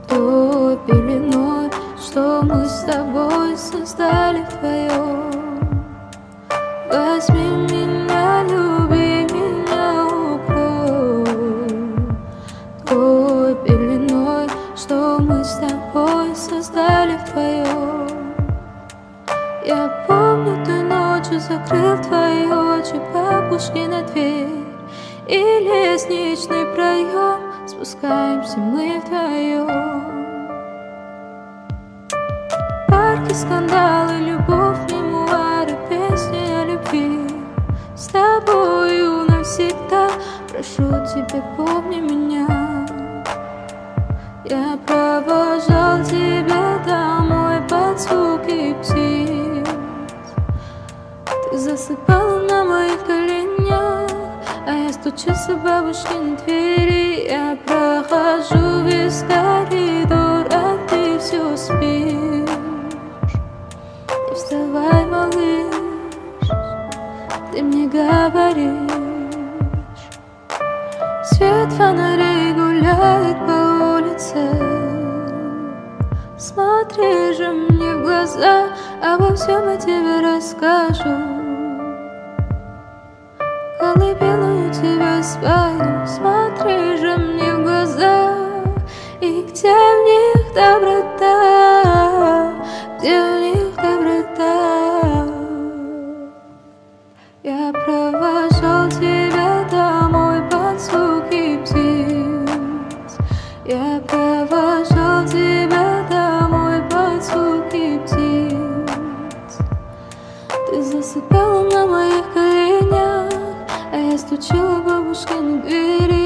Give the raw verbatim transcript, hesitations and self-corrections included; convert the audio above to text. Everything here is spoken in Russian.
той пеленой, что мы с тобой создали вдвоем. Возьми меня, люби меня, укрой той пеленой, что мы с тобой создали вдвоем. Я помню той ночью, закрыл твои очи, бабушки на дверь и лестничный проем, спускаемся мы вдвоем. Парки, скандалы, любовь, мемуары, песни о любви. С тобою навсегда, прошу тебя, помни меня. Я провожал тебя домой под звуки птиц. Ты засыпала на моих коленях, а я стучусь в бабушкиной двери. Я прохожу весь коридор, а ты все спишь. Не вставай, малыш, ты мне говоришь. Свет фонарей гуляет по улице. Смотри же мне в глаза, обо всем я тебе расскажу. Колыбельную тебя спою, смотри же мне в глаза. И где в них доброта, где в них доброта. Я провожал тебя домой под звуки птиц. Я провожал тебя домой под звуки птиц. Ты засыпала на моих коленях, а я стучала в бабушкину дверь.